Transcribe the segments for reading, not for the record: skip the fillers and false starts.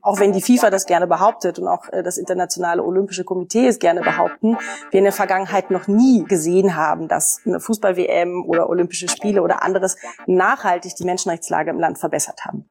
Auch wenn die FIFA das gerne behauptet und auch das Internationale Olympische Komitee es gerne behaupten, wir in der Vergangenheit noch nie gesehen haben, dass eine Fußball-WM oder Olympische Spiele oder anderes nachhaltig die Menschenrechtslage im Land verbessert haben.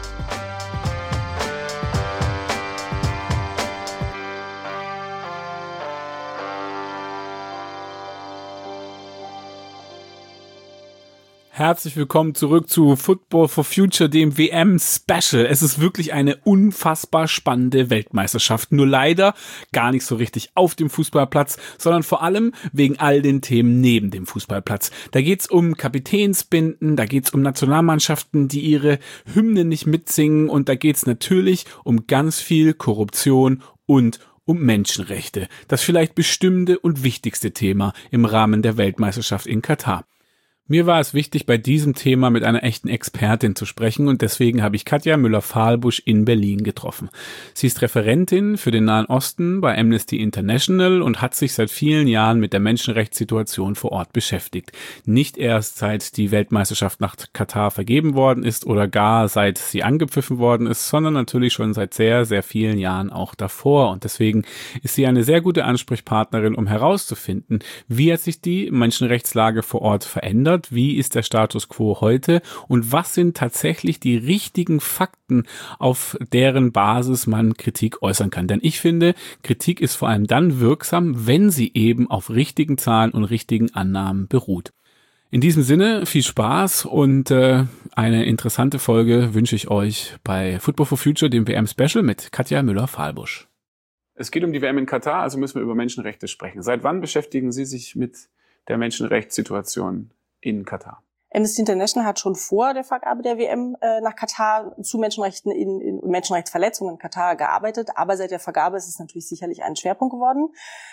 Herzlich willkommen zurück zu Football for Future, dem WM-Special. Es ist wirklich eine unfassbar spannende Weltmeisterschaft. Nur leider gar nicht so richtig auf dem Fußballplatz, sondern vor allem wegen all den Themen neben dem Fußballplatz. Da geht's um Kapitänsbinden, da geht's um Nationalmannschaften, die ihre Hymne nicht mitsingen, und da geht's natürlich um ganz viel Korruption und um Menschenrechte. Das vielleicht bestimmte und wichtigste Thema im Rahmen der Weltmeisterschaft in Katar. Mir war es wichtig, bei diesem Thema mit einer echten Expertin zu sprechen, und deswegen habe ich Katja Müller-Fahlbusch in Berlin getroffen. Sie ist Referentin für den Nahen Osten bei Amnesty International und hat sich seit vielen Jahren mit der Menschenrechtssituation vor Ort beschäftigt. Nicht erst seit die Weltmeisterschaft nach Katar vergeben worden ist oder gar seit sie angepfiffen worden ist, sondern natürlich schon seit sehr, sehr vielen Jahren auch davor. Und deswegen ist sie eine sehr gute Ansprechpartnerin, um herauszufinden, wie hat sich die Menschenrechtslage vor Ort verändert. Wie ist der Status quo heute und was sind tatsächlich die richtigen Fakten, auf deren Basis man Kritik äußern kann? Denn ich finde, Kritik ist vor allem dann wirksam, wenn sie eben auf richtigen Zahlen und richtigen Annahmen beruht. In diesem Sinne viel Spaß und eine interessante Folge wünsche ich euch bei Football for Future, dem WM-Special mit Katja Müller-Fahlbusch. Es geht um die WM in Katar, also müssen wir über Menschenrechte sprechen. Seit wann beschäftigen Sie sich mit der Menschenrechtssituation in Katar? Amnesty International hat schon vor der Vergabe der WM nach Katar zu Menschenrechten in Menschenrechtsverletzungen in Katar gearbeitet, aber seit der Vergabe ist es natürlich sicherlich ein Schwerpunkt geworden.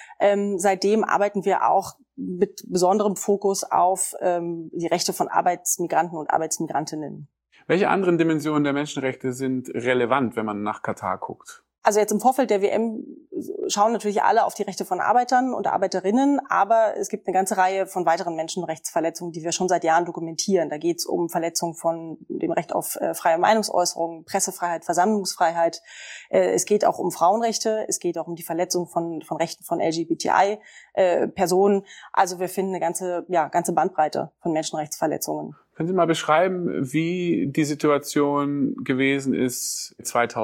Seitdem arbeiten wir auch mit besonderem Fokus auf die Rechte von Arbeitsmigranten und Arbeitsmigrantinnen. Welche anderen Dimensionen der Menschenrechte sind relevant, wenn man nach Katar guckt? Also jetzt im Vorfeld der WM schauen natürlich alle auf die Rechte von Arbeitern und Arbeiterinnen, aber es gibt eine ganze Reihe von weiteren Menschenrechtsverletzungen, die wir schon seit Jahren dokumentieren. Da geht es um Verletzungen von dem Recht auf freie Meinungsäußerung, Pressefreiheit, Versammlungsfreiheit. Es geht auch um Frauenrechte, es geht auch um die Verletzung von Rechten von LGBTI-Personen. Also wir finden eine ganze Bandbreite von Menschenrechtsverletzungen. Können Sie mal beschreiben, wie die Situation gewesen ist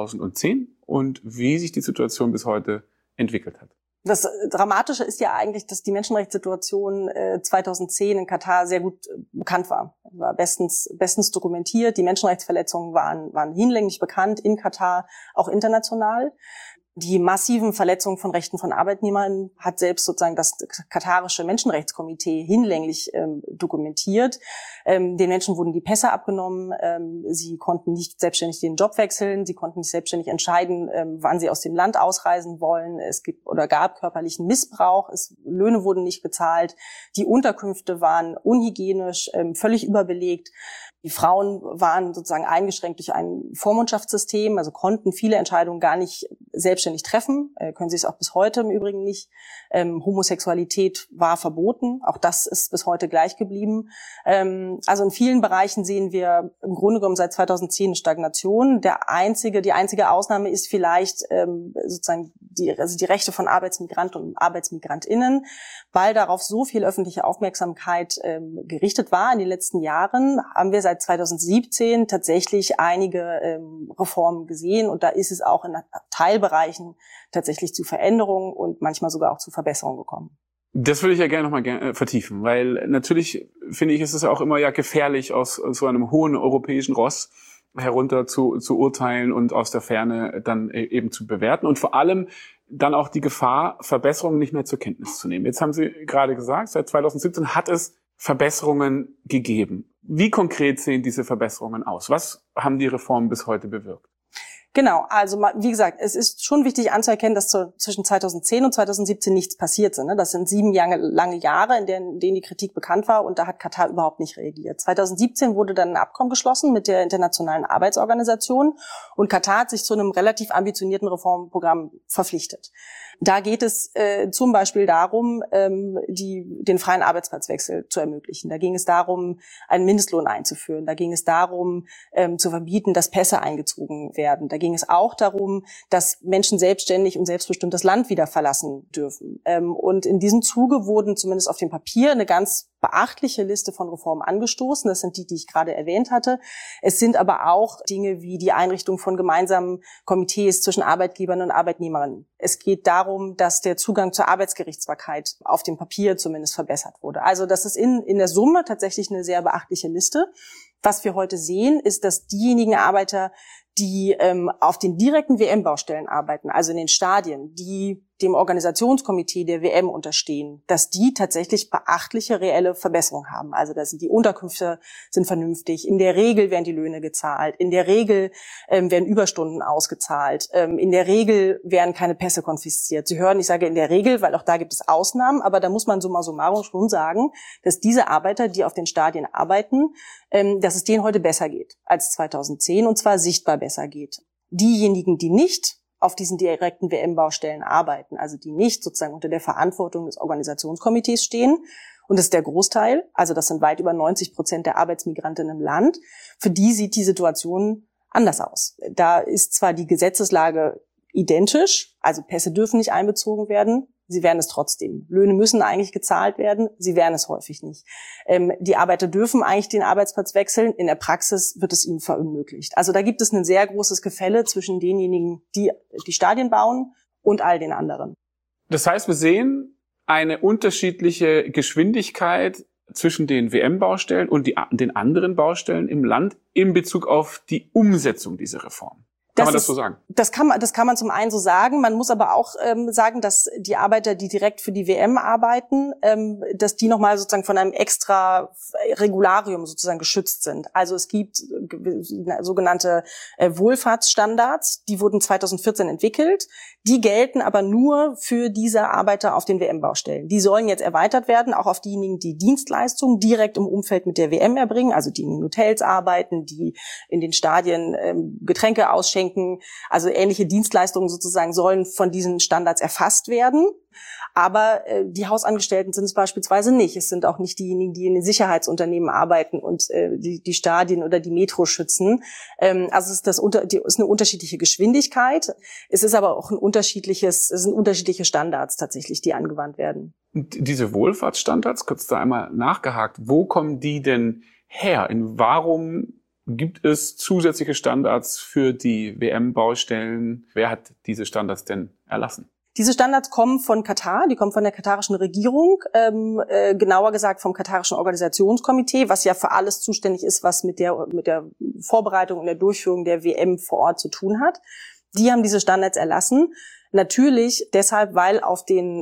2010 und wie sich die Situation bis heute entwickelt hat? Das Dramatische ist ja eigentlich, dass die Menschenrechtssituation 2010 in Katar sehr gut bekannt war. War bestens dokumentiert. Die Menschenrechtsverletzungen waren hinlänglich bekannt in Katar, auch international. Die massiven Verletzungen von Rechten von Arbeitnehmern hat selbst sozusagen das katarische Menschenrechtskomitee hinlänglich dokumentiert. Den Menschen wurden die Pässe abgenommen, sie konnten nicht selbstständig den Job wechseln, sie konnten nicht selbstständig entscheiden, wann sie aus dem Land ausreisen wollen. Es gab körperlichen Missbrauch, Löhne wurden nicht bezahlt, die Unterkünfte waren unhygienisch, völlig überbelegt. Die Frauen waren sozusagen eingeschränkt durch ein Vormundschaftssystem, also konnten viele Entscheidungen gar nicht selbstständig treffen, können sie es auch bis heute im Übrigen nicht. Homosexualität war verboten, auch das ist bis heute gleich geblieben. Also in vielen Bereichen sehen wir im Grunde genommen seit 2010 eine Stagnation. Die einzige Ausnahme ist vielleicht sozusagen die Rechte von Arbeitsmigranten und Arbeitsmigrantinnen, weil darauf so viel öffentliche Aufmerksamkeit gerichtet war in den letzten Jahren, haben wir seit 2017 tatsächlich einige Reformen gesehen, und da ist es auch in Teilbereichen tatsächlich zu Veränderungen und manchmal sogar auch zu Verbesserungen gekommen. Das würde ich ja gerne nochmal vertiefen, weil natürlich finde ich, ist es auch immer gefährlich, aus so einem hohen europäischen Ross herunter zu urteilen und aus der Ferne dann eben zu bewerten und vor allem dann auch die Gefahr, Verbesserungen nicht mehr zur Kenntnis zu nehmen. Jetzt haben Sie gerade gesagt, seit 2017 hat es Verbesserungen gegeben. Wie konkret sehen diese Verbesserungen aus? Was haben die Reformen bis heute bewirkt? Genau, also wie gesagt, es ist schon wichtig anzuerkennen, dass zwischen 2010 und 2017 nichts passiert ist. Das sind 7 lange Jahre, in denen die Kritik bekannt war, und da hat Katar überhaupt nicht reagiert. 2017 wurde dann ein Abkommen geschlossen mit der Internationalen Arbeitsorganisation, und Katar hat sich zu einem relativ ambitionierten Reformprogramm verpflichtet. Da geht es zum Beispiel darum, den freien Arbeitsplatzwechsel zu ermöglichen. Da ging es darum, einen Mindestlohn einzuführen. Da ging es darum, zu verbieten, dass Pässe eingezogen werden. Da ging ging es auch darum, dass Menschen selbstständig und selbstbestimmt das Land wieder verlassen dürfen. Und in diesem Zuge wurden zumindest auf dem Papier eine ganz beachtliche Liste von Reformen angestoßen. Das sind die ich gerade erwähnt hatte. Es sind aber auch Dinge wie die Einrichtung von gemeinsamen Komitees zwischen Arbeitgebern und Arbeitnehmern. Es geht darum, dass der Zugang zur Arbeitsgerichtsbarkeit auf dem Papier zumindest verbessert wurde. Also das ist in der Summe tatsächlich eine sehr beachtliche Liste. Was wir heute sehen, ist, dass diejenigen Arbeiter, die auf den direkten WM-Baustellen arbeiten, also in den Stadien, die dem Organisationskomitee der WM unterstehen, dass die tatsächlich beachtliche reelle Verbesserungen haben. Also die Unterkünfte sind vernünftig, in der Regel werden die Löhne gezahlt, in der Regel werden Überstunden ausgezahlt, in der Regel werden keine Pässe konfisziert. Sie hören, ich sage in der Regel, weil auch da gibt es Ausnahmen, aber da muss man summa summarum schon sagen, dass diese Arbeiter, die auf den Stadien arbeiten, dass es denen heute besser geht als 2010 und zwar sichtbar besser geht. Diejenigen, die nicht auf diesen direkten WM-Baustellen arbeiten, also die nicht sozusagen unter der Verantwortung des Organisationskomitees stehen, und das ist der Großteil, also das sind weit über 90% der Arbeitsmigranten im Land, für die sieht die Situation anders aus. Da ist zwar die Gesetzeslage identisch, also Pässe dürfen nicht einbezogen werden, sie werden es trotzdem. Löhne müssen eigentlich gezahlt werden, sie werden es häufig nicht. Die Arbeiter dürfen eigentlich den Arbeitsplatz wechseln, in der Praxis wird es ihnen verunmöglicht. Also da gibt es ein sehr großes Gefälle zwischen denjenigen, die die Stadien bauen und all den anderen. Das heißt, wir sehen eine unterschiedliche Geschwindigkeit zwischen den WM-Baustellen und den anderen Baustellen im Land in Bezug auf die Umsetzung dieser Reform. Kann man das so sagen? Das kann man zum einen so sagen. Man muss aber auch sagen, dass die Arbeiter, die direkt für die WM arbeiten, dass die nochmal sozusagen von einem extra Regularium sozusagen geschützt sind. Also es gibt sogenannte Wohlfahrtsstandards, die wurden 2014 entwickelt. Die gelten aber nur für diese Arbeiter auf den WM-Baustellen. Die sollen jetzt erweitert werden, auch auf diejenigen, die Dienstleistungen direkt im Umfeld mit der WM erbringen, also die in den Hotels arbeiten, die in den Stadien Getränke ausschenken. Also ähnliche Dienstleistungen sozusagen sollen von diesen Standards erfasst werden. Aber die Hausangestellten sind es beispielsweise nicht. Es sind auch nicht diejenigen, die in den Sicherheitsunternehmen arbeiten und die Stadien oder die Metro schützen. Also es ist eine unterschiedliche Geschwindigkeit. Es ist aber auch es sind unterschiedliche Standards tatsächlich, die angewandt werden. Und diese Wohlfahrtsstandards, kurz da einmal nachgehakt, wo kommen die denn her? Warum gibt es zusätzliche Standards für die WM-Baustellen? Wer hat diese Standards denn erlassen? Diese Standards kommen von Katar, die kommen von der katarischen Regierung, genauer gesagt vom katarischen Organisationskomitee, was ja für alles zuständig ist, was mit der Vorbereitung und der Durchführung der WM vor Ort zu tun hat. Die haben diese Standards erlassen. Natürlich deshalb, weil auf den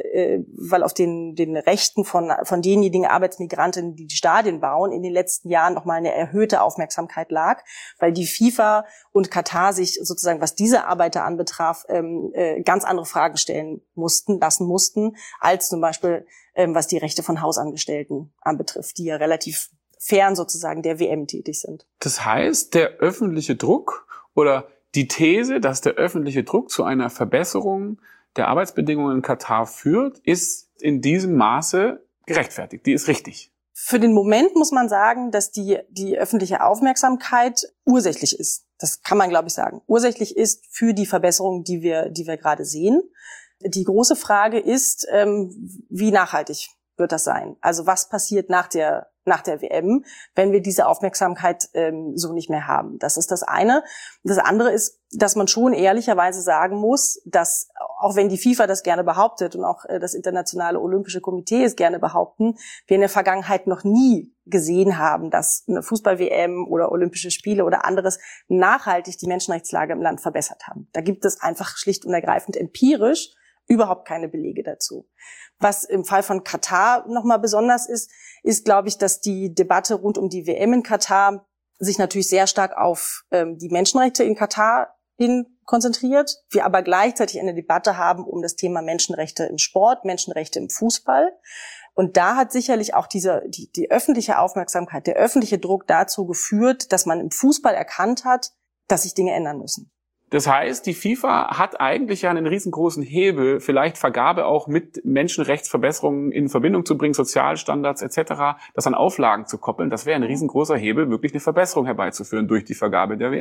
Rechten von denjenigen Arbeitsmigranten, die die Stadien bauen, in den letzten Jahren noch mal eine erhöhte Aufmerksamkeit lag, weil die FIFA und Katar sich sozusagen, was diese Arbeiter anbetraf, ganz andere Fragen stellen lassen mussten, als zum Beispiel was die Rechte von Hausangestellten anbetrifft, die ja relativ fern sozusagen der WM tätig sind. Das heißt, der öffentliche Druck oder die These, dass der öffentliche Druck zu einer Verbesserung der Arbeitsbedingungen in Katar führt, ist in diesem Maße gerechtfertigt. Die ist richtig. Für den Moment muss man sagen, dass die öffentliche Aufmerksamkeit ursächlich ist. Das kann man, glaube ich, sagen. Ursächlich ist für die Verbesserung, die wir gerade sehen. Die große Frage ist, wie nachhaltig wird das sein? Also was passiert nach der WM, wenn wir diese Aufmerksamkeit so nicht mehr haben? Das ist das eine. Das andere ist, dass man schon ehrlicherweise sagen muss, dass auch wenn die FIFA das gerne behauptet und auch das Internationale Olympische Komitee es gerne behaupten, wir in der Vergangenheit noch nie gesehen haben, dass eine Fußball-WM oder Olympische Spiele oder anderes nachhaltig die Menschenrechtslage im Land verbessert haben. Da gibt es einfach schlicht und ergreifend empirisch überhaupt keine Belege dazu. Was im Fall von Katar nochmal besonders ist, glaube ich, dass die Debatte rund um die WM in Katar sich natürlich sehr stark auf die Menschenrechte in Katar hin konzentriert. Wir aber gleichzeitig eine Debatte haben um das Thema Menschenrechte im Sport, Menschenrechte im Fußball. Und da hat sicherlich auch die öffentliche Aufmerksamkeit, der öffentliche Druck dazu geführt, dass man im Fußball erkannt hat, dass sich Dinge ändern müssen. Das heißt, die FIFA hat eigentlich ja einen riesengroßen Hebel, vielleicht Vergabe auch mit Menschenrechtsverbesserungen in Verbindung zu bringen, Sozialstandards etc., das an Auflagen zu koppeln. Das wäre ein riesengroßer Hebel, wirklich eine Verbesserung herbeizuführen durch die Vergabe der WM.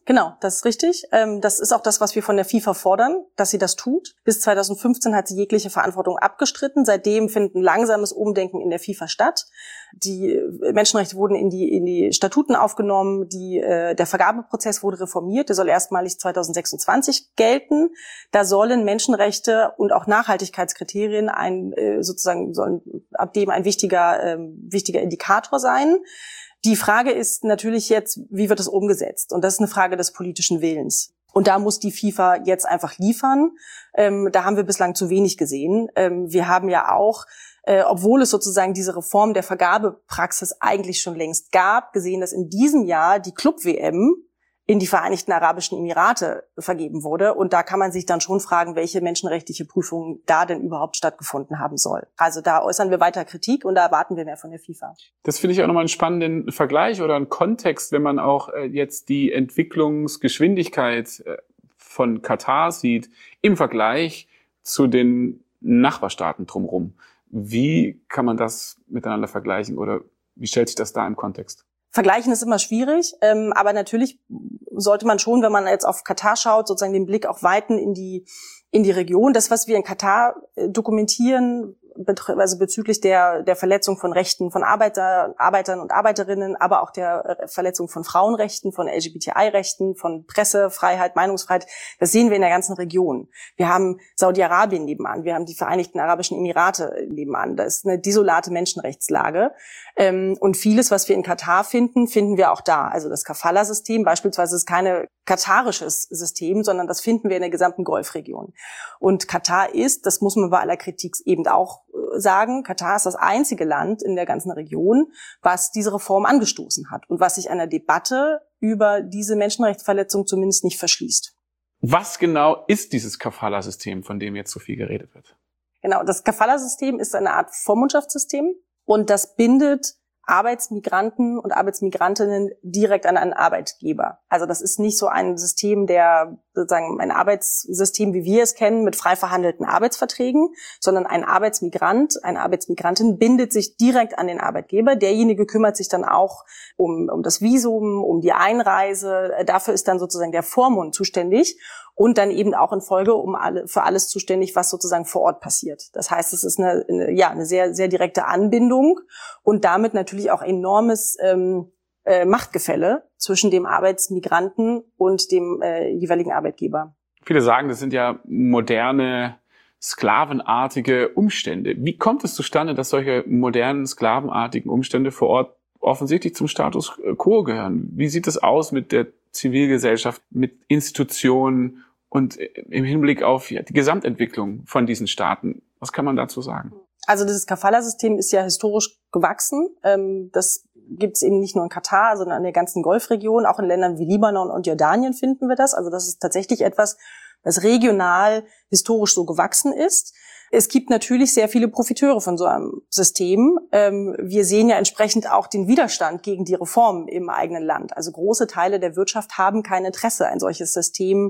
Genau, das ist richtig. Das ist auch das, was wir von der FIFA fordern, dass sie das tut. Bis 2015 hat sie jegliche Verantwortung abgestritten. Seitdem findet ein langsames Umdenken in der FIFA statt. Die Menschenrechte wurden in die Statuten aufgenommen. Der Vergabeprozess wurde reformiert. Der soll erstmalig 2026 gelten. Da sollen Menschenrechte und auch Nachhaltigkeitskriterien sollen ab dem ein wichtiger Indikator sein. Die Frage ist natürlich jetzt, wie wird es umgesetzt? Und das ist eine Frage des politischen Willens. Und da muss die FIFA jetzt einfach liefern. Da haben wir bislang zu wenig gesehen. Wir haben ja auch, obwohl es sozusagen diese Reform der Vergabepraxis eigentlich schon längst gab, gesehen, dass in diesem Jahr die Club-WM in die Vereinigten Arabischen Emirate vergeben wurde. Und da kann man sich dann schon fragen, welche menschenrechtliche Prüfung da denn überhaupt stattgefunden haben soll. Also da äußern wir weiter Kritik und da erwarten wir mehr von der FIFA. Das finde ich auch nochmal einen spannenden Vergleich oder einen Kontext, wenn man auch jetzt die Entwicklungsgeschwindigkeit von Katar sieht im Vergleich zu den Nachbarstaaten drumherum. Wie kann man das miteinander vergleichen oder wie stellt sich das da im Kontext? Vergleichen ist immer schwierig, aber natürlich sollte man schon, wenn man jetzt auf Katar schaut, sozusagen den Blick auch weiten in die Region. Das, was wir in Katar dokumentieren, also bezüglich der Verletzung von Rechten von Arbeitern und Arbeiterinnen, aber auch der Verletzung von Frauenrechten, von LGBTI-Rechten, von Pressefreiheit, Meinungsfreiheit, das sehen wir in der ganzen Region. Wir haben Saudi-Arabien nebenan, wir haben die Vereinigten Arabischen Emirate nebenan. Das ist eine desolate Menschenrechtslage. Und vieles, was wir in Katar finden wir auch da. Also das Kafala-System beispielsweise ist kein katarisches System, sondern das finden wir in der gesamten Golfregion. Und Katar ist, das muss man bei aller Kritik eben auch sagen, Katar ist das einzige Land in der ganzen Region, was diese Reform angestoßen hat und was sich einer Debatte über diese Menschenrechtsverletzung zumindest nicht verschließt. Was genau ist dieses Kafala-System, von dem jetzt so viel geredet wird? Genau, das Kafala-System ist eine Art Vormundschaftssystem und das bindet Arbeitsmigranten und Arbeitsmigrantinnen direkt an einen Arbeitgeber. Also das ist nicht so ein System, ein Arbeitssystem, wie wir es kennen, mit frei verhandelten Arbeitsverträgen, sondern ein Arbeitsmigrant, eine Arbeitsmigrantin bindet sich direkt an den Arbeitgeber. Derjenige kümmert sich dann auch um das Visum, um die Einreise. Dafür ist dann sozusagen der Vormund zuständig und dann eben auch in Folge für alles zuständig, was sozusagen vor Ort passiert. Das heißt, es ist eine sehr, sehr direkte Anbindung und damit natürlich auch enormes Machtgefälle zwischen dem Arbeitsmigranten und dem jeweiligen Arbeitgeber. Viele sagen, das sind ja moderne, sklavenartige Umstände. Wie kommt es zustande, dass solche modernen, sklavenartigen Umstände vor Ort offensichtlich zum Status quo gehören? Wie sieht es aus mit der Zivilgesellschaft, mit Institutionen und im Hinblick auf die Gesamtentwicklung von diesen Staaten? Was kann man dazu sagen? Also dieses Kafala-System ist ja historisch gewachsen. Das gibt es eben nicht nur in Katar, sondern in der ganzen Golfregion. Auch in Ländern wie Libanon und Jordanien finden wir das. Also das ist tatsächlich etwas, das regional historisch so gewachsen ist. Es gibt natürlich sehr viele Profiteure von so einem System. Wir sehen ja entsprechend auch den Widerstand gegen die Reformen im eigenen Land. Also große Teile der Wirtschaft haben kein Interesse, ein solches System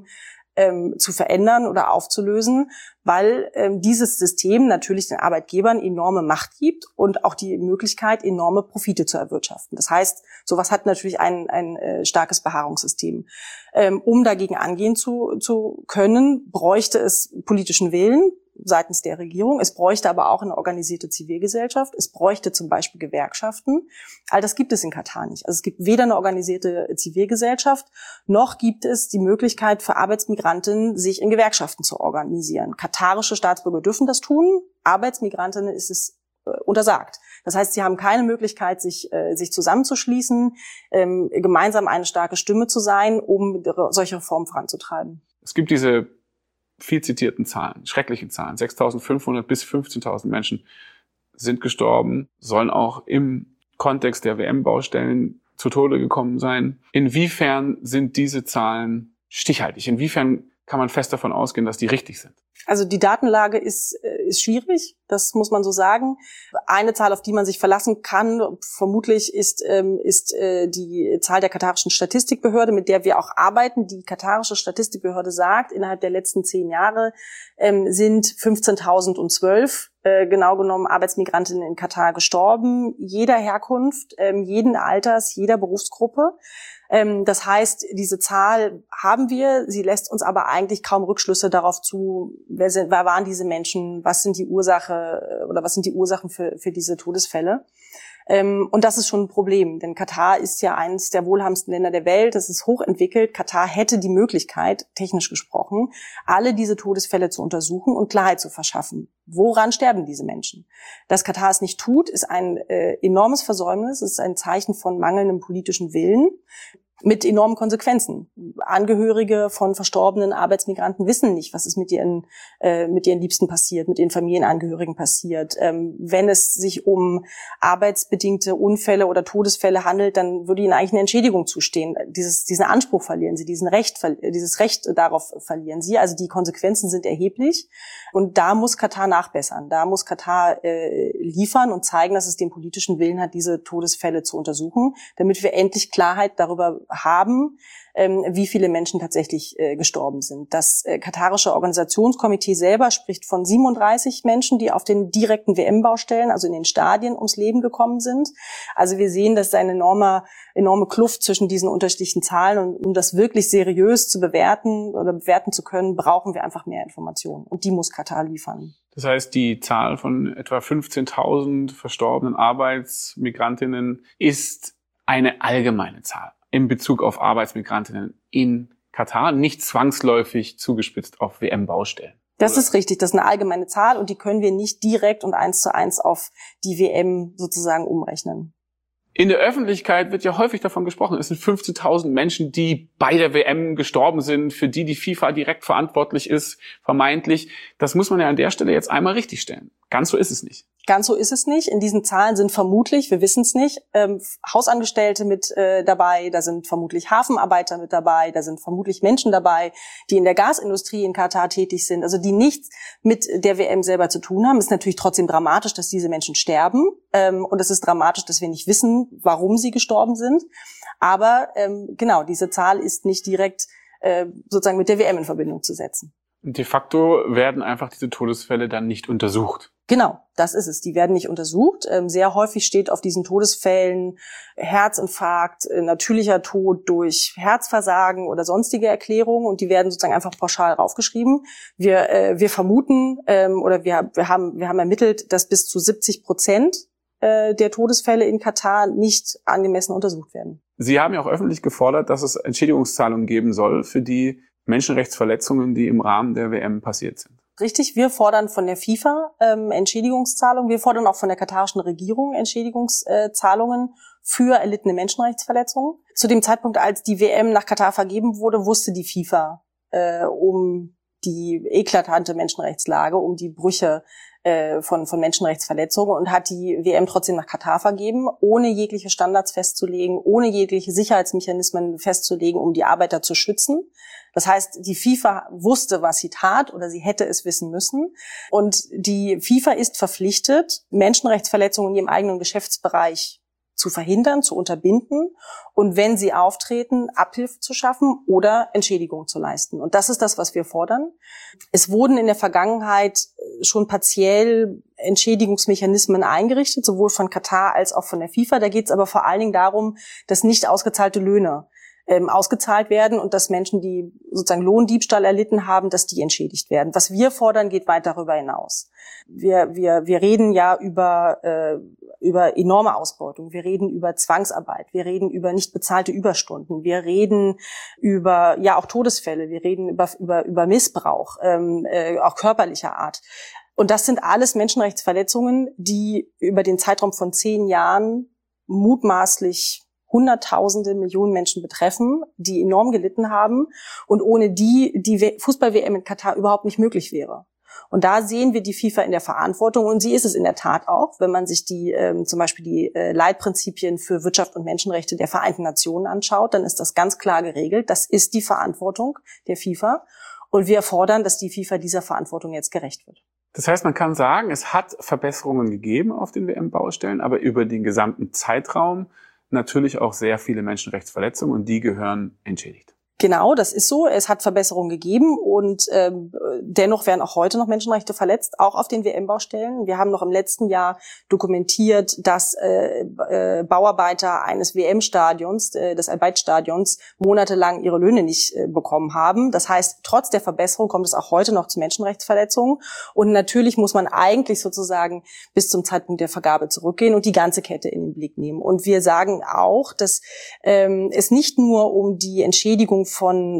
zu verändern oder aufzulösen, weil dieses System natürlich den Arbeitgebern enorme Macht gibt und auch die Möglichkeit, enorme Profite zu erwirtschaften. Das heißt, sowas hat natürlich ein starkes Beharrungssystem. Um dagegen angehen zu können, bräuchte es politischen Willen seitens der Regierung. Es bräuchte aber auch eine organisierte Zivilgesellschaft. Es bräuchte zum Beispiel Gewerkschaften. All das gibt es in Katar nicht. Also es gibt weder eine organisierte Zivilgesellschaft, noch gibt es die Möglichkeit für Arbeitsmigrantinnen, sich in Gewerkschaften zu organisieren. Katarische Staatsbürger dürfen das tun. Arbeitsmigrantinnen ist es untersagt. Das heißt, sie haben keine Möglichkeit, sich zusammenzuschließen, gemeinsam eine starke Stimme zu sein, um solche Reformen voranzutreiben. Es gibt diese viel zitierten Zahlen, schrecklichen Zahlen. 6.500 bis 15.000 Menschen sind gestorben, sollen auch im Kontext der WM-Baustellen zu Tode gekommen sein. Inwiefern sind diese Zahlen stichhaltig? Inwiefern kann man fest davon ausgehen, dass die richtig sind? Also die Datenlage ist schwierig, das muss man so sagen. Eine Zahl, auf die man sich verlassen kann, vermutlich ist die Zahl der katarischen Statistikbehörde, mit der wir auch arbeiten. Die katarische Statistikbehörde sagt, innerhalb der letzten 10 Jahre sind 15.012 genau genommen Arbeitsmigrantinnen in Katar gestorben, jeder Herkunft, jeden Alters, jeder Berufsgruppe. Das heißt, diese Zahl haben wir, sie lässt uns aber eigentlich kaum Rückschlüsse darauf zu, wer waren diese Menschen, was sind die Ursachen für diese Todesfälle. Und das ist schon ein Problem, denn Katar ist ja eines der wohlhabendsten Länder der Welt, es ist hochentwickelt. Katar hätte die Möglichkeit, technisch gesprochen, alle diese Todesfälle zu untersuchen und Klarheit zu verschaffen. Woran sterben diese Menschen? Dass Katar es nicht tut, ist ein enormes Versäumnis, es ist ein Zeichen von mangelndem politischen Willen. Mit enormen Konsequenzen. Angehörige von verstorbenen Arbeitsmigranten wissen nicht, was ist mit ihren Liebsten passiert, mit ihren Familienangehörigen passiert. Wenn es sich um arbeitsbedingte Unfälle oder Todesfälle handelt, dann würde ihnen eigentlich eine Entschädigung zustehen. Diesen Anspruch verlieren sie, dieses Recht darauf verlieren sie. Also die Konsequenzen sind erheblich. Und da muss Katar nachbessern. Da muss Katar liefern und zeigen, dass es den politischen Willen hat, diese Todesfälle zu untersuchen, damit wir endlich Klarheit darüber haben, wie viele Menschen tatsächlich gestorben sind. Das katarische Organisationskomitee selber spricht von 37 Menschen, die auf den direkten WM-Baustellen, also in den Stadien, ums Leben gekommen sind. Also wir sehen, dass es eine enorme Kluft zwischen diesen unterschiedlichen Zahlen, und um das wirklich seriös zu bewerten oder bewerten zu können, brauchen wir einfach mehr Informationen. Und die muss Katar liefern. Das heißt, die Zahl von etwa 15.000 verstorbenen Arbeitsmigrantinnen ist eine allgemeine Zahl in Bezug auf Arbeitsmigrantinnen in Katar, nicht zwangsläufig zugespitzt auf WM-Baustellen. Das ist richtig, das ist eine allgemeine Zahl und die können wir nicht direkt und 1:1 auf die WM sozusagen umrechnen. In der Öffentlichkeit wird ja häufig davon gesprochen, es sind 15.000 Menschen, die bei der WM gestorben sind, für die FIFA direkt verantwortlich ist, vermeintlich. Das muss man ja an der Stelle jetzt einmal richtigstellen. Ganz so ist es nicht. Ganz so ist es nicht. In diesen Zahlen sind vermutlich, wir wissen es nicht, Hausangestellte mit dabei, da sind vermutlich Hafenarbeiter mit dabei, da sind vermutlich Menschen dabei, die in der Gasindustrie in Katar tätig sind, also die nichts mit der WM selber zu tun haben. Es ist natürlich trotzdem dramatisch, dass diese Menschen sterben, und es ist dramatisch, dass wir nicht wissen, warum sie gestorben sind. Aber genau, diese Zahl ist nicht direkt sozusagen mit der WM in Verbindung zu setzen. De facto werden einfach diese Todesfälle dann nicht untersucht. Genau, das ist es. Die werden nicht untersucht. Sehr häufig steht auf diesen Todesfällen Herzinfarkt, natürlicher Tod durch Herzversagen oder sonstige Erklärungen, und die werden sozusagen einfach pauschal raufgeschrieben. Wir vermuten oder wir haben ermittelt, dass bis zu 70% der Todesfälle in Katar nicht angemessen untersucht werden. Sie haben ja auch öffentlich gefordert, dass es Entschädigungszahlungen geben soll für die Menschenrechtsverletzungen, die im Rahmen der WM passiert sind. Richtig, wir fordern von der FIFA Entschädigungszahlungen. Wir fordern auch von der katarischen Regierung Entschädigungszahlungen für erlittene Menschenrechtsverletzungen. Zu dem Zeitpunkt, als die WM nach Katar vergeben wurde, wusste die FIFA um die eklatante Menschenrechtslage, um die Brüche von Menschenrechtsverletzungen, und hat die WM trotzdem nach Katar vergeben, ohne jegliche Standards festzulegen, ohne jegliche Sicherheitsmechanismen festzulegen, um die Arbeiter zu schützen. Das heißt, die FIFA wusste, was sie tat, oder sie hätte es wissen müssen. Und die FIFA ist verpflichtet, Menschenrechtsverletzungen in ihrem eigenen Geschäftsbereich zu verhindern, zu unterbinden und wenn sie auftreten, Abhilfe zu schaffen oder Entschädigung zu leisten. Und das ist das, was wir fordern. Es wurden in der Vergangenheit schon partiell Entschädigungsmechanismen eingerichtet, sowohl von Katar als auch von der FIFA. Da geht es aber vor allen Dingen darum, dass nicht ausgezahlte Löhne ausgezahlt werden und dass Menschen, die sozusagen Lohndiebstahl erlitten haben, dass die entschädigt werden. Was wir fordern, geht weit darüber hinaus. Wir reden ja über enorme Ausbeutung. Wir reden über Zwangsarbeit. Wir reden über nicht bezahlte Überstunden. Wir reden über auch Todesfälle. Wir reden über Missbrauch, auch körperlicher Art. Und das sind alles Menschenrechtsverletzungen, die über den Zeitraum von 10 Jahren mutmaßlich Hunderttausende, Millionen Menschen betreffen, die enorm gelitten haben und ohne die Fußball-WM in Katar überhaupt nicht möglich wäre. Und da sehen wir die FIFA in der Verantwortung, und sie ist es in der Tat auch, wenn man sich zum Beispiel die Leitprinzipien für Wirtschaft und Menschenrechte der Vereinten Nationen anschaut, dann ist das ganz klar geregelt. Das ist die Verantwortung der FIFA, und wir fordern, dass die FIFA dieser Verantwortung jetzt gerecht wird. Das heißt, man kann sagen, es hat Verbesserungen gegeben auf den WM-Baustellen, aber über den gesamten Zeitraum natürlich auch sehr viele Menschenrechtsverletzungen, und die gehören entschädigt. Genau, das ist so. Es hat Verbesserungen gegeben und dennoch werden auch heute noch Menschenrechte verletzt, auch auf den WM-Baustellen. Wir haben noch im letzten Jahr dokumentiert, dass Bauarbeiter eines WM-Stadions, des Al-Bayt-Stadions, monatelang ihre Löhne nicht bekommen haben. Das heißt, trotz der Verbesserung kommt es auch heute noch zu Menschenrechtsverletzungen. Und natürlich muss man eigentlich sozusagen bis zum Zeitpunkt der Vergabe zurückgehen und die ganze Kette in den Blick nehmen. Und wir sagen auch, dass es nicht nur um die Entschädigung von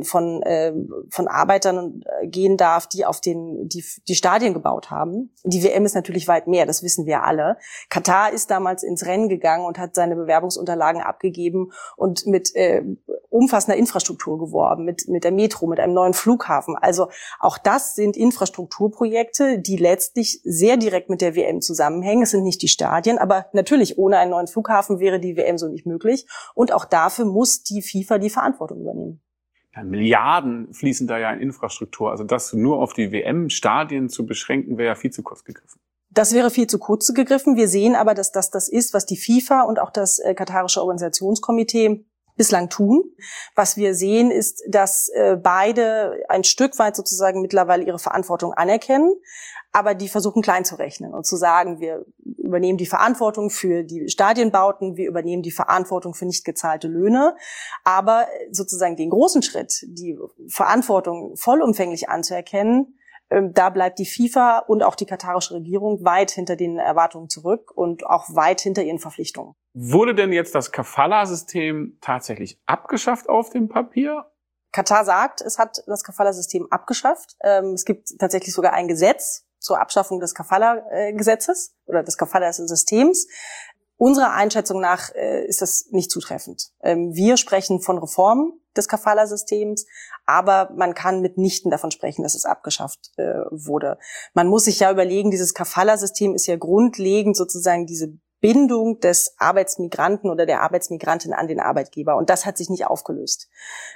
Arbeitern gehen darf, die auf die Stadien gebaut haben. Die WM ist natürlich weit mehr, das wissen wir alle. Katar ist damals ins Rennen gegangen und hat seine Bewerbungsunterlagen abgegeben und mit umfassender Infrastruktur geworben, mit der Metro, mit einem neuen Flughafen. Also auch das sind Infrastrukturprojekte, die letztlich sehr direkt mit der WM zusammenhängen. Es sind nicht die Stadien, aber natürlich ohne einen neuen Flughafen wäre die WM so nicht möglich. Und auch dafür muss die FIFA die Verantwortung übernehmen. Ja, Milliarden fließen da ja in Infrastruktur. Also das nur auf die WM-Stadien zu beschränken, wäre ja viel zu kurz gegriffen. Das wäre viel zu kurz gegriffen. Wir sehen aber, dass das ist, was die FIFA und auch das katarische Organisationskomitee bislang tun. Was wir sehen, ist, dass beide ein Stück weit sozusagen mittlerweile ihre Verantwortung anerkennen, aber die versuchen klein zu rechnen und zu sagen, wir übernehmen die Verantwortung für die Stadienbauten, wir übernehmen die Verantwortung für nicht gezahlte Löhne, aber sozusagen den großen Schritt, die Verantwortung vollumfänglich anzuerkennen, da bleibt die FIFA und auch die katarische Regierung weit hinter den Erwartungen zurück und auch weit hinter ihren Verpflichtungen. Wurde denn jetzt das Kafala-System tatsächlich abgeschafft auf dem Papier? Katar sagt, es hat das Kafala-System abgeschafft. Es gibt tatsächlich sogar ein Gesetz zur Abschaffung des Kafala-Gesetzes oder des Kafala-Systems. Unserer Einschätzung nach ist das nicht zutreffend. Wir sprechen von Reformen des Kafala-Systems, aber man kann mitnichten davon sprechen, dass es abgeschafft wurde. Man muss sich ja überlegen, dieses Kafala-System ist ja grundlegend sozusagen diese Bindung des Arbeitsmigranten oder der Arbeitsmigrantin an den Arbeitgeber. Und das hat sich nicht aufgelöst.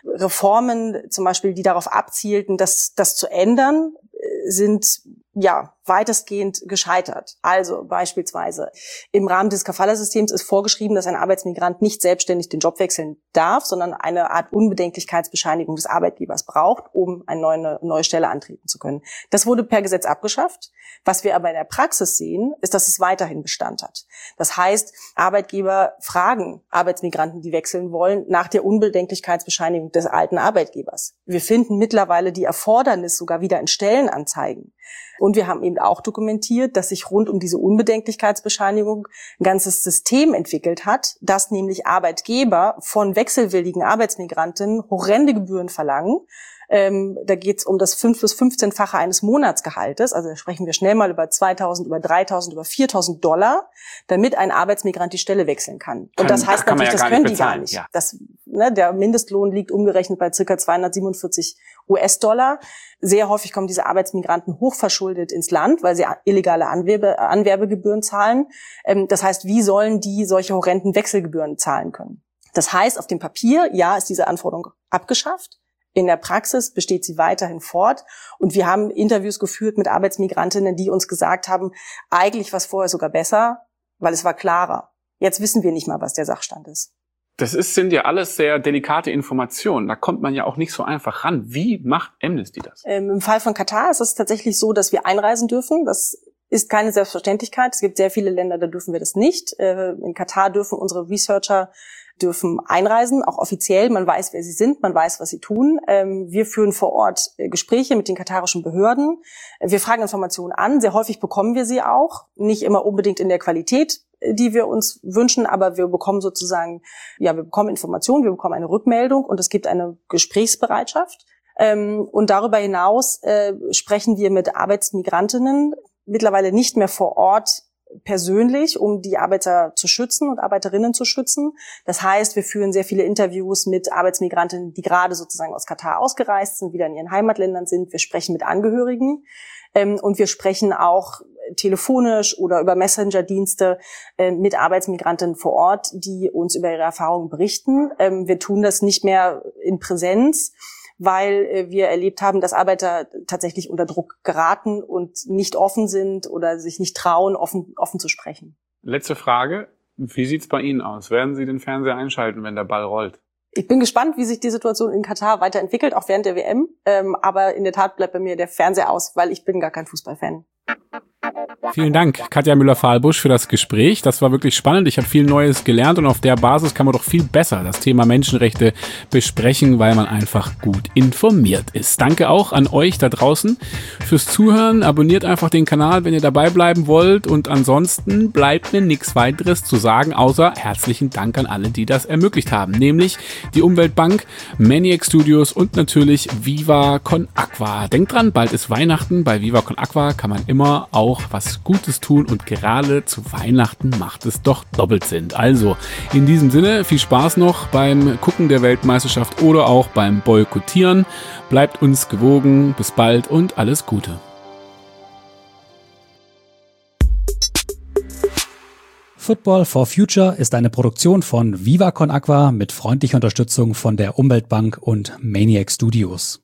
Reformen zum Beispiel, die darauf abzielten, das zu ändern, sind ja weitestgehend gescheitert. Also beispielsweise im Rahmen des Kafala-Systems ist vorgeschrieben, dass ein Arbeitsmigrant nicht selbstständig den Job wechseln darf, sondern eine Art Unbedenklichkeitsbescheinigung des Arbeitgebers braucht, um eine neue Stelle antreten zu können. Das wurde per Gesetz abgeschafft. Was wir aber in der Praxis sehen, ist, dass es weiterhin Bestand hat. Das heißt, Arbeitgeber fragen Arbeitsmigranten, die wechseln wollen, nach der Unbedenklichkeitsbescheinigung des alten Arbeitgebers. Wir finden mittlerweile die Erfordernis sogar wieder in Stellenanzeigen. Und wir haben eben auch dokumentiert, dass sich rund um diese Unbedenklichkeitsbescheinigung ein ganzes System entwickelt hat, dass nämlich Arbeitgeber von wechselwilligen Arbeitsmigranten horrende Gebühren verlangen. Da geht es um das 5- bis 15-fache eines Monatsgehaltes. Also da sprechen wir schnell mal über 2.000, über 3.000, über 4.000 $, damit ein Arbeitsmigrant die Stelle wechseln kann. Und das heißt natürlich, das können die gar nicht. Ja. Der Mindestlohn liegt umgerechnet bei ca. 247 US-Dollar. Sehr häufig kommen diese Arbeitsmigranten hochverschuldet ins Land, weil sie illegale Anwerbegebühren zahlen. Das heißt, wie sollen die solche horrenden Wechselgebühren zahlen können? Das heißt, auf dem Papier, ja, ist diese Anforderung abgeschafft. In der Praxis besteht sie weiterhin fort. Und wir haben Interviews geführt mit Arbeitsmigrantinnen, die uns gesagt haben, eigentlich war es vorher sogar besser, weil es war klarer. Jetzt wissen wir nicht mal, was der Sachstand ist. Sind ja alles sehr delikate Informationen. Da kommt man ja auch nicht so einfach ran. Wie macht Amnesty das? Im Fall von Katar ist es tatsächlich so, dass wir einreisen dürfen. Das ist keine Selbstverständlichkeit. Es gibt sehr viele Länder, da dürfen wir das nicht. In Katar dürfen unsere Researcher einreisen, auch offiziell. Man weiß, wer sie sind, man weiß, was sie tun. Wir führen vor Ort Gespräche mit den katarischen Behörden. Wir fragen Informationen an. Sehr häufig bekommen wir sie auch. Nicht immer unbedingt in der Qualität, die wir uns wünschen, aber wir bekommen sozusagen, wir bekommen Informationen, wir bekommen eine Rückmeldung und es gibt eine Gesprächsbereitschaft. Und darüber hinaus sprechen wir mit Arbeitsmigrantinnen mittlerweile nicht mehr vor Ort persönlich, um die Arbeiter zu schützen und Arbeiterinnen zu schützen. Das heißt, wir führen sehr viele Interviews mit Arbeitsmigrantinnen, die gerade sozusagen aus Katar ausgereist sind, wieder in ihren Heimatländern sind. Wir sprechen mit Angehörigen und wir sprechen auch telefonisch oder über Messenger-Dienste mit Arbeitsmigrantinnen vor Ort, die uns über ihre Erfahrungen berichten. Wir tun das nicht mehr in Präsenz, weil wir erlebt haben, dass Arbeiter tatsächlich unter Druck geraten und nicht offen sind oder sich nicht trauen, offen zu sprechen. Letzte Frage. Wie sieht's bei Ihnen aus? Werden Sie den Fernseher einschalten, wenn der Ball rollt? Ich bin gespannt, wie sich die Situation in Katar weiterentwickelt, auch während der WM. Aber in der Tat bleibt bei mir der Fernseher aus, weil ich bin gar kein Fußballfan. Vielen Dank, Katja Müller-Fahlbusch, für das Gespräch. Das war wirklich spannend. Ich habe viel Neues gelernt und auf der Basis kann man doch viel besser das Thema Menschenrechte besprechen, weil man einfach gut informiert ist. Danke auch an euch da draußen fürs Zuhören. Abonniert einfach den Kanal, wenn ihr dabei bleiben wollt. Und ansonsten bleibt mir nichts weiteres zu sagen, außer herzlichen Dank an alle, die das ermöglicht haben. Nämlich die Umweltbank, Maniac Studios und natürlich Viva Con Agua. Denkt dran, bald ist Weihnachten. Bei Viva Con Agua kann man immer auch was Gutes tun und gerade zu Weihnachten macht es doch doppelt Sinn. Also in diesem Sinne viel Spaß noch beim Gucken der Weltmeisterschaft oder auch beim Boykottieren. Bleibt uns gewogen, bis bald und alles Gute. Football for Future ist eine Produktion von Viva Con Agua mit freundlicher Unterstützung von der Umweltbank und Maniac Studios.